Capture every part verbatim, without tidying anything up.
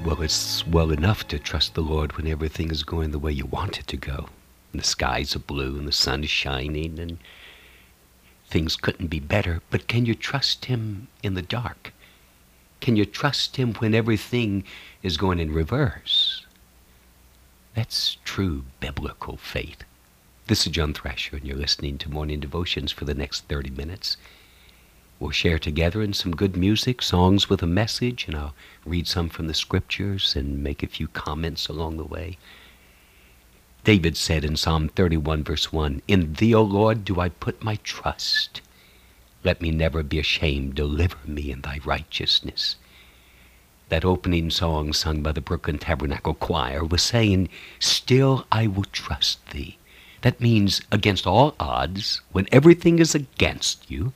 Well, it's well enough to trust the Lord when everything is going the way you want it to go. And the skies are blue and the sun is shining and things couldn't be better. But can you trust him in the dark? Can you trust him when everything is going in reverse? That's true biblical faith. This is John Thrasher, and you're listening to Morning Devotions for the next thirty minutes. We'll share together in some good music, songs with a message, and I'll read some from the scriptures and make a few comments along the way. David said in Psalm thirty-one, verse one, "In thee, O Lord, do I put my trust. Let me never be ashamed. Deliver me in thy righteousness." That opening song sung by the Brooklyn Tabernacle Choir was saying, "Still I will trust thee." That means against all odds, when everything is against you,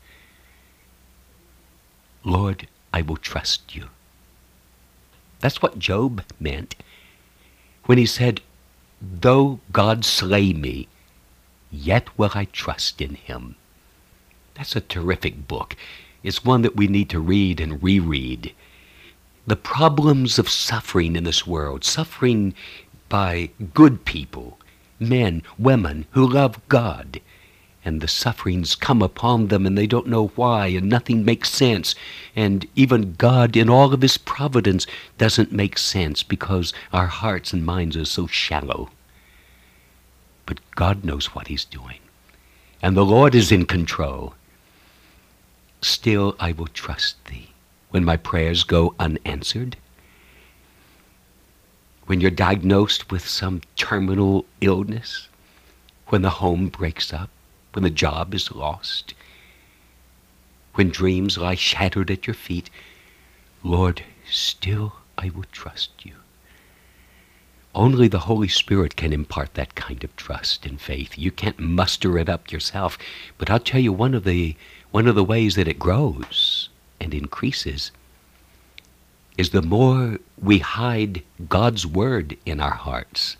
Lord, I will trust you. That's what Job meant when he said, "Though God slay me, yet will I trust in him." That's a terrific book. It's one that we need to read and reread. The problems of suffering in this world, suffering by good people, men, women who love God, and the sufferings come upon them and they don't know why, and nothing makes sense. And even God in all of his providence doesn't make sense because our hearts and minds are so shallow. But God knows what he's doing, and the Lord is in control. Still I will trust thee when my prayers go unanswered. When you're diagnosed with some terminal illness, when the home breaks up, when the job is lost, when dreams lie shattered at your feet, Lord, still I will trust you. Only the Holy Spirit can impart that kind of trust and faith. You can't muster it up yourself. But I'll tell you, one of the one of the ways that it grows and increases is the more we hide God's word in our hearts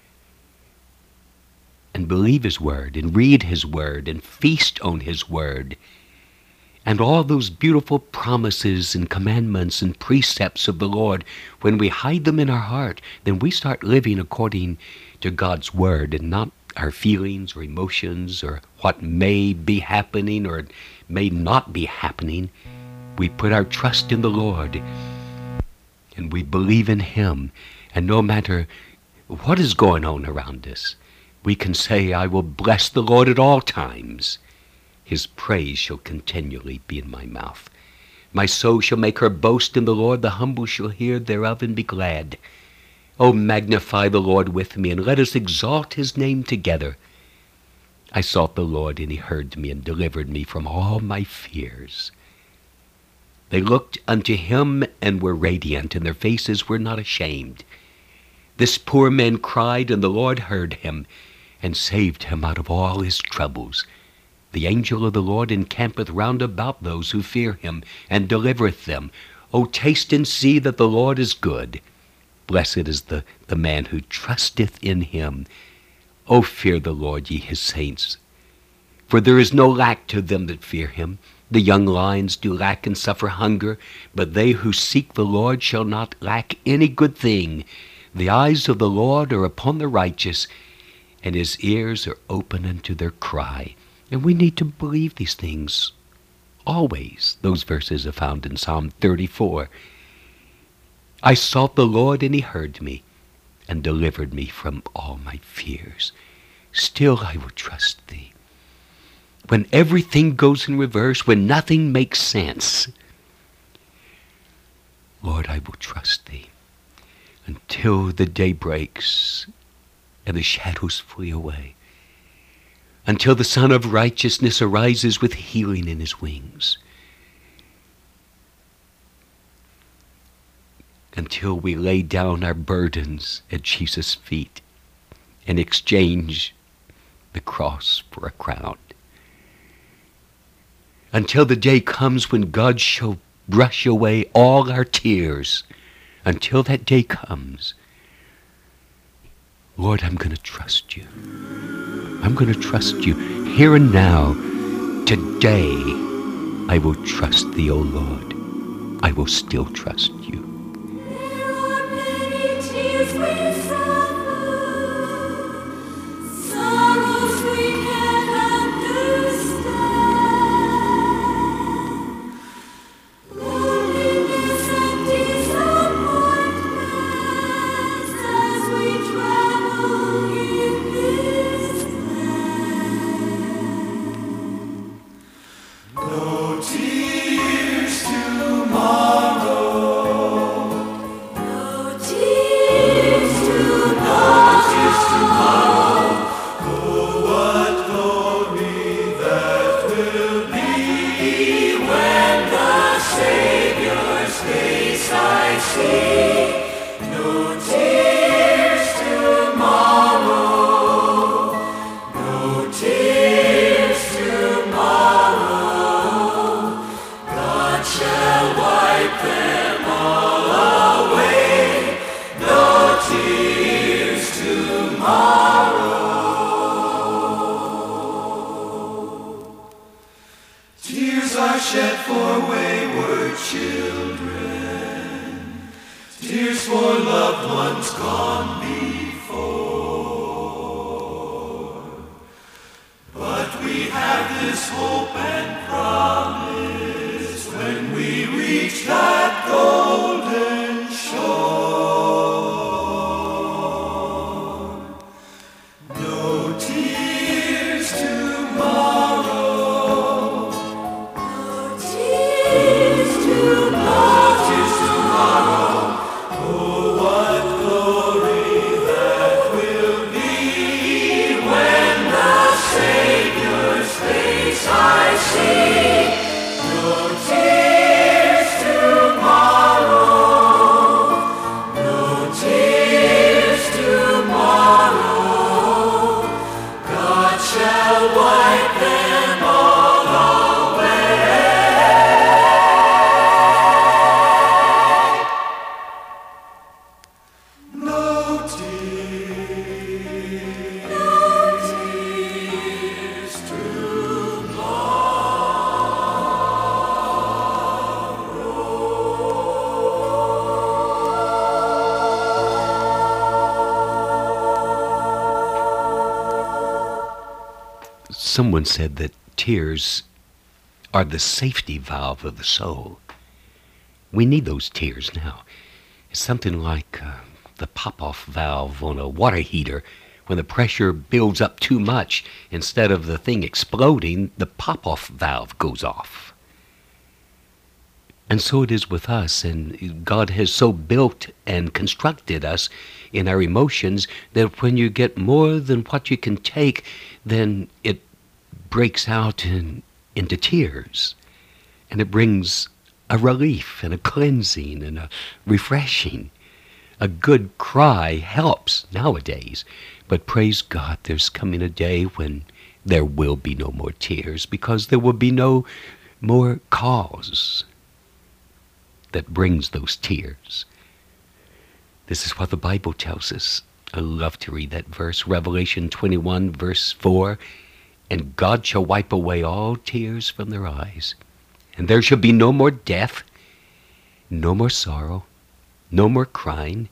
and believe his word and read his word and feast on his word and all those beautiful promises and commandments and precepts of the Lord. When we hide them in our heart, then we start living according to God's word and not our feelings or emotions or what may be happening or may not be happening. We put our trust in the Lord and we believe in him, and no matter what is going on around us, we can say, "I will bless the Lord at all times. His praise shall continually be in my mouth. My soul shall make her boast in the Lord. The humble shall hear thereof and be glad. O magnify the Lord with me, and let us exalt his name together. I sought the Lord, and he heard me, and delivered me from all my fears. They looked unto him, and were radiant, and their faces were not ashamed. This poor man cried, and the Lord heard him, and saved him out of all his troubles. The angel of the Lord encampeth round about those who fear him, and delivereth them. O taste and see that the Lord is good. Blessed is the, the man who trusteth in him. O fear the Lord, ye his saints. For there is no lack to them that fear him. The young lions do lack and suffer hunger, but they who seek the Lord shall not lack any good thing. The eyes of the Lord are upon the righteous, and his ears are open unto their cry. And we need to believe these things always. Those verses are found in Psalm thirty-four. I sought the Lord, and he heard me, and delivered me from all my fears. Still I will trust thee. When everything goes in reverse, when nothing makes sense, Lord, I will trust thee until the day breaks and the shadows flee away, until the Son of Righteousness arises with healing in his wings, until we lay down our burdens at Jesus' feet and exchange the cross for a crown, until the day comes when God shall brush away all our tears. Until that day comes, Lord, I'm going to trust you. I'm going to trust you here and now. Today, I will trust thee, O Lord. I will still trust you. Shed for wayward children, tears for loved ones gone before. But we have this hope and promise when we reach that golden shore. No tears tomorrow. Someone said that tears are the safety valve of the soul. We need those tears now. It's something like uh, the pop-off valve on a water heater. When the pressure builds up too much, instead of the thing exploding, the pop-off valve goes off. And so it is with us, and God has so built and constructed us in our emotions that when you get more than what you can take, then it breaks out in, into tears, and it brings a relief and a cleansing and a refreshing. A good cry helps nowadays, but praise God, there's coming a day when there will be no more tears, because there will be no more cause that brings those tears. This is what the Bible tells us. I love to read that verse, Revelation twenty-one, verse four. And God shall wipe away all tears from their eyes. And there shall be no more death, no more sorrow, no more crying,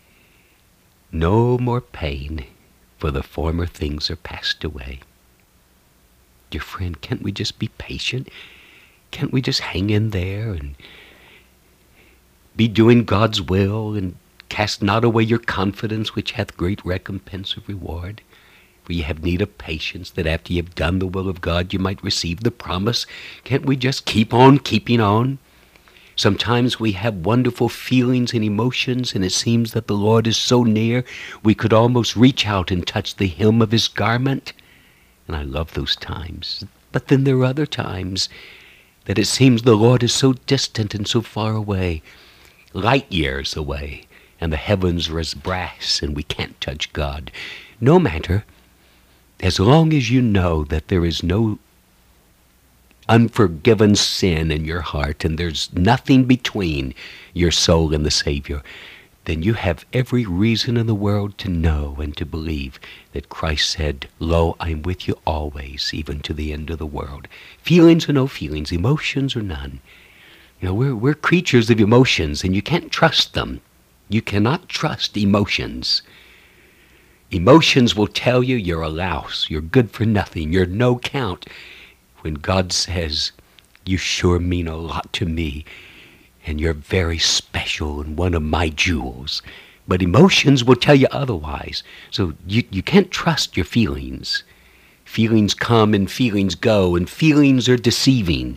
no more pain, for the former things are passed away. Dear friend, can't we just be patient? Can't we just hang in there and be doing God's will, and cast not away your confidence, which hath great recompense of reward? For ye have need of patience, that after ye have done the will of God, you might receive the promise. Can't we just keep on keeping on? Sometimes we have wonderful feelings and emotions, and it seems that the Lord is so near, we could almost reach out and touch the hem of his garment. And I love those times. But then there are other times that it seems the Lord is so distant and so far away, light years away, and the heavens are as brass, and we can't touch God. No matter. As long as you know that there is no unforgiven sin in your heart, and there's nothing between your soul and the Savior, then you have every reason in the world to know and to believe that Christ said, Lo, I'm with you always, even to the end of the world. Feelings or no feelings, emotions or none. You know, we're, we're creatures of emotions, and you can't trust them. You cannot trust emotions. Emotions will tell you you're a louse, you're good for nothing, you're no count. When God says, you sure mean a lot to me, and you're very special and one of my jewels. But emotions will tell you otherwise. So you, you can't trust your feelings. Feelings come and feelings go, and feelings are deceiving.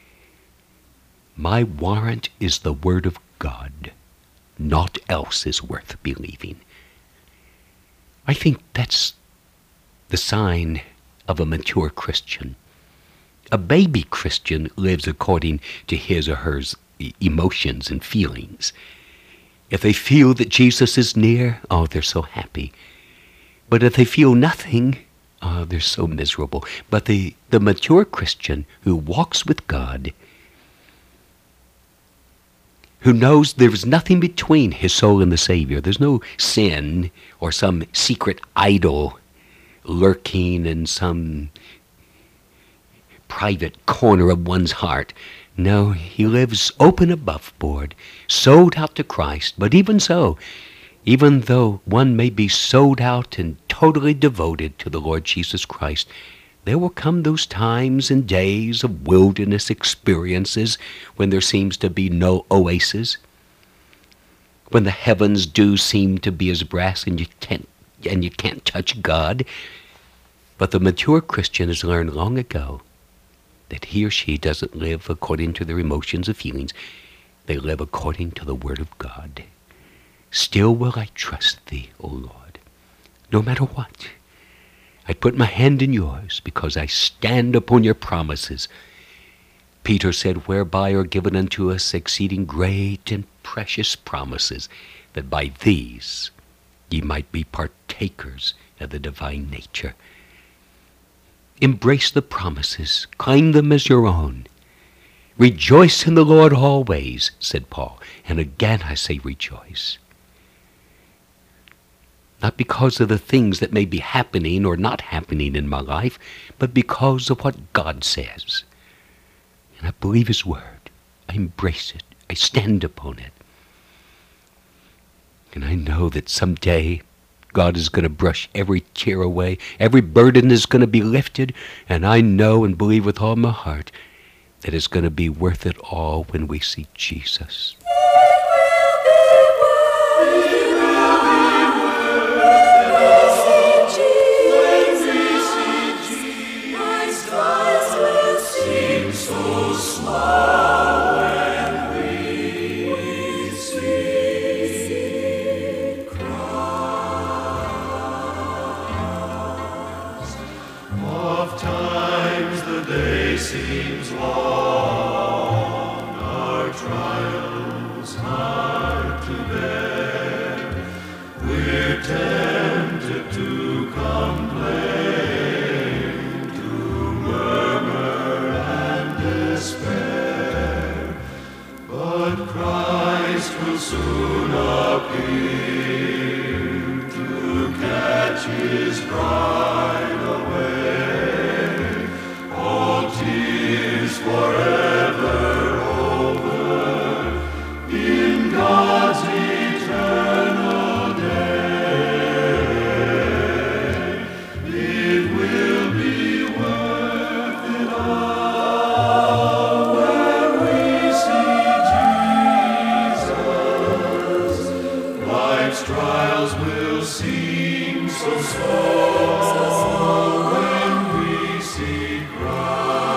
My warrant is the word of God. Naught else is worth believing. I think that's the sign of a mature Christian. A baby Christian lives according to his or her emotions and feelings. If they feel that Jesus is near, oh, they're so happy. But if they feel nothing, oh, they're so miserable. But the, the mature Christian who walks with God, who knows there's nothing between his soul and the Savior, there's no sin or some secret idol lurking in some private corner of one's heart. No, he lives open above board, sold out to Christ. But even so, even though one may be sold out and totally devoted to the Lord Jesus Christ, there will come those times and days of wilderness experiences when there seems to be no oasis, when the heavens do seem to be as brass and you can't and you can't touch God. But the mature Christian has learned long ago that he or she doesn't live according to their emotions or feelings. They live according to the Word of God. Still will I trust thee, O Lord, no matter what. I put my hand in yours because I stand upon your promises. Peter said, whereby are given unto us exceeding great and precious promises, that by these ye might be partakers of the divine nature. Embrace the promises, claim them as your own. Rejoice in the Lord always, said Paul. And again I say rejoice. Not because of the things that may be happening or not happening in my life, but because of what God says. And I believe his word. I embrace it. I stand upon it. And I know that someday God is going to brush every tear away. Every burden is going to be lifted. And I know and believe with all my heart that it's going to be worth it all when we see Jesus. Seems long, our trials hard to bear. We're tempted to complain, to murmur and despair. But Christ will soon appear to catch his bride away. Forever over in God's eternal day, it will be worth it all when we see Jesus. Life's trials will seem so small when we see Christ.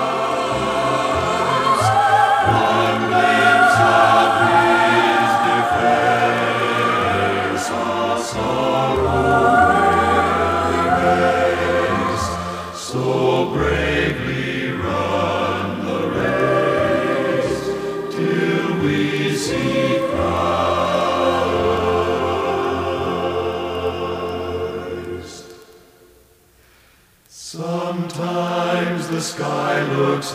Sometimes the sky looks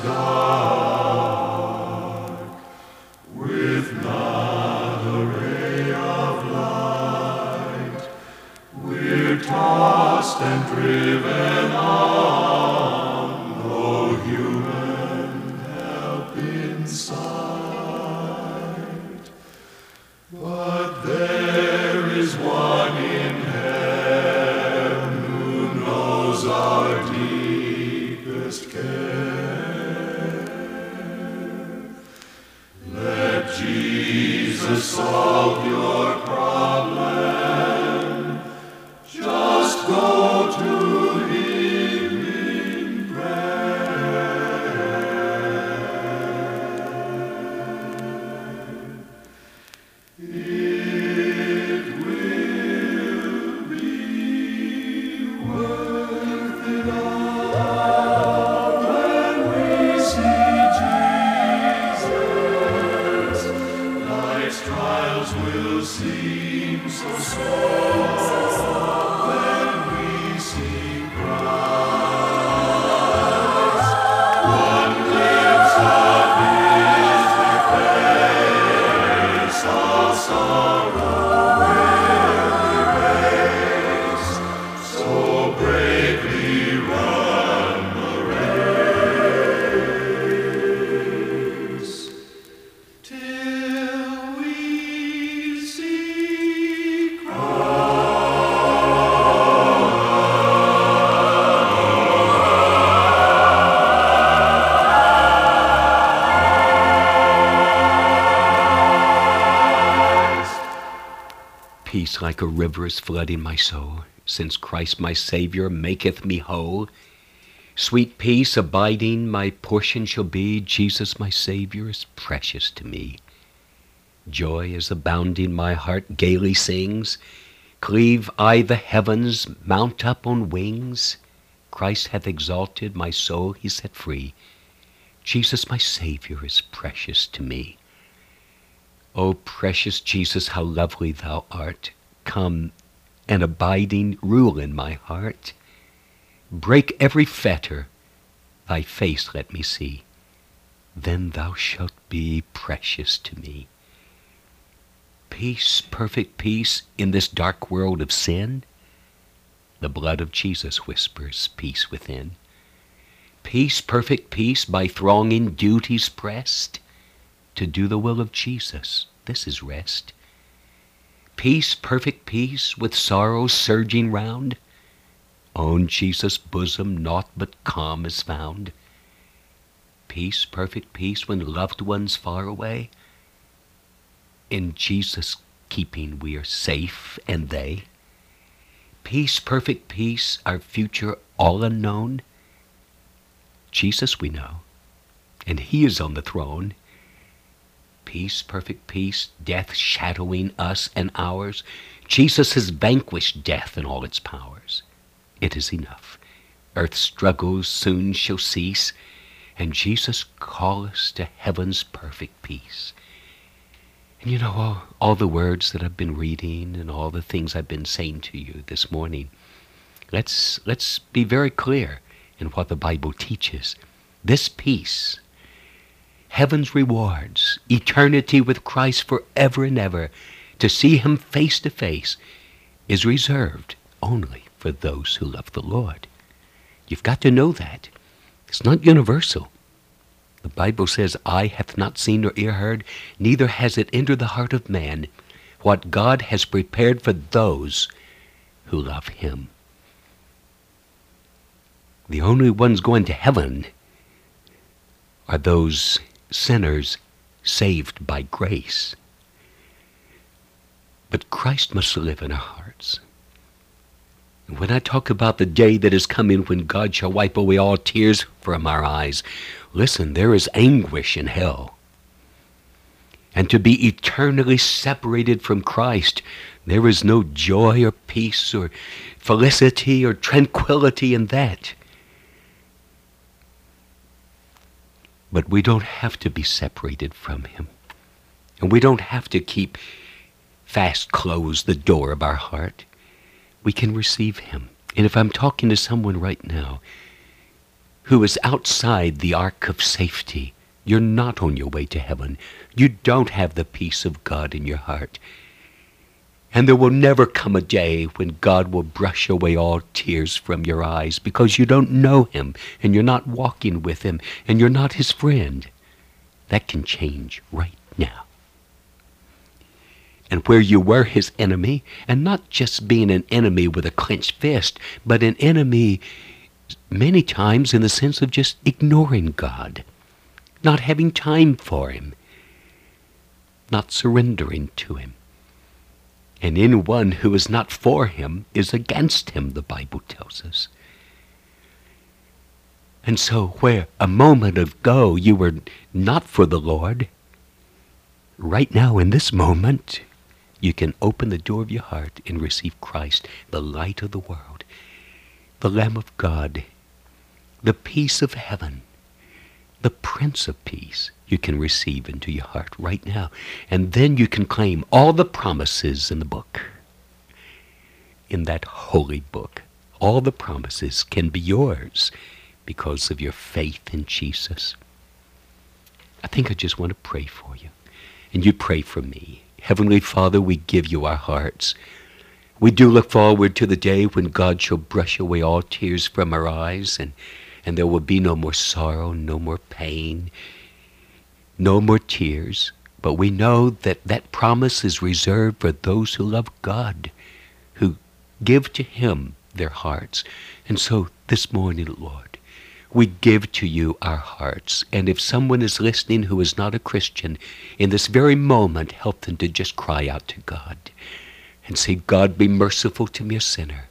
dark, with not a ray of light. We're tossed and driven on, no human help in sight. But there is one in heaven who knows our deepest care. Let Jesus solve your problem. Just go to him in prayer. It will hearts will seem so small when we see Christ. One glimpse of His face, all sorrow will erase. So bravely run the race till we see Christ. Peace like a river is flooding my soul, since Christ my Savior maketh me whole. Sweet peace abiding my portion shall be, Jesus my Savior is precious to me. Joy is abounding, my heart gaily sings. Cleave I the heavens, mount up on wings. Christ hath exalted my soul, he set free. Jesus my Savior is precious to me. O precious Jesus, how lovely thou art. Come and abiding rule in my heart. Break every fetter, thy face let me see. Then thou shalt be precious to me. Peace, perfect peace in this dark world of sin. The blood of Jesus whispers peace within. Peace, perfect peace by thronging duties pressed. To do the will of Jesus, this is rest. Peace, perfect peace with sorrows surging round. On Jesus' bosom naught but calm is found. Peace, perfect peace when loved ones far away. In Jesus' keeping we are safe, and they. Peace, perfect peace, our future all unknown. Jesus we know, and he is on the throne. Peace, perfect peace, death shadowing us and ours. Jesus has vanquished death and all its powers. It is enough. Earth's struggles soon shall cease, and Jesus call us to heaven's perfect peace. And you know, all, all the words that I've been reading and all the things I've been saying to you this morning, let's, let's be very clear in what the Bible teaches. This peace, heaven's rewards, eternity with Christ forever and ever, to see him face to face, is reserved only for those who love the Lord. You've got to know that. It's not universal. The Bible says, eye hath not seen nor ear heard, neither has it entered the heart of man, what God has prepared for those who love him. The only ones going to heaven are those sinners saved by grace. But Christ must live in our hearts. And when I talk about the day that is coming when God shall wipe away all tears from our eyes, listen, there is anguish in hell. And to be eternally separated from Christ, there is no joy or peace or felicity or tranquility in that. But we don't have to be separated from him. And we don't have to keep fast closed the door of our heart. We can receive him. And if I'm talking to someone right now who is outside the ark of safety, you're not on your way to heaven. You don't have the peace of God in your heart. And there will never come a day when God will brush away all tears from your eyes because you don't know him and you're not walking with him and you're not his friend. That can change right now. And where you were his enemy, and not just being an enemy with a clenched fist, but an enemy many times in the sense of just ignoring God, not having time for him, not surrendering to him. And anyone who is not for him is against him, the Bible tells us. And so where a moment ago you were not for the Lord, right now in this moment, you can open the door of your heart and receive Christ, the light of the world, the Lamb of God, the peace of heaven, the Prince of Peace. you can receive into your heart right now. And then you can claim all the promises in the book, in that holy book. All the promises can be yours because of your faith in Jesus. I think I just want to pray for you. And you pray for me. Heavenly Father, we give you our hearts. We do look forward to the day when God shall brush away all tears from our eyes, and, and there will be no more sorrow, no more pain, no more tears. But we know that that promise is reserved for those who love God, who give to him their hearts. And so this morning, Lord, we give to you our hearts. And if someone is listening who is not a Christian, in this very moment, help them to just cry out to God and say, God, be merciful to me, a sinner.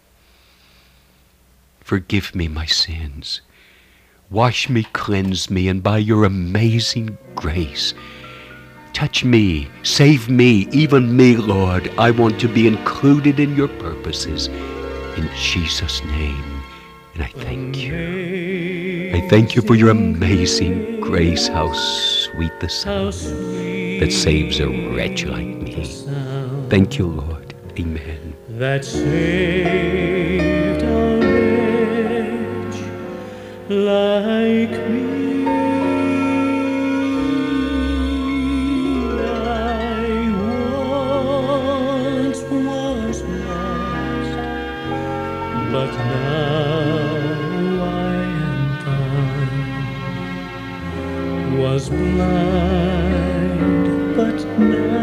Forgive me my sins. Wash me, cleanse me, and by your amazing grace, touch me, save me, even me, Lord. I want to be included in your purposes. In Jesus' name. And I thank you. I thank you for your amazing grace. How sweet the sound that saves a wretch like me. Thank you, Lord. Amen. That saved a wretch like me. I once was lost, but now I am found. Was blind, but now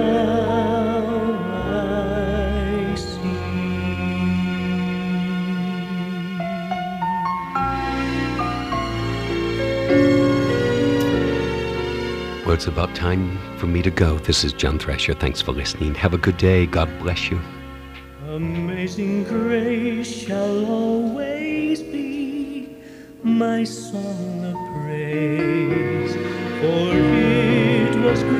well, it's about time for me to go. This is John Thresher. Thanks for listening. Have a good day. God bless you. Amazing grace shall always be my song of praise, for it was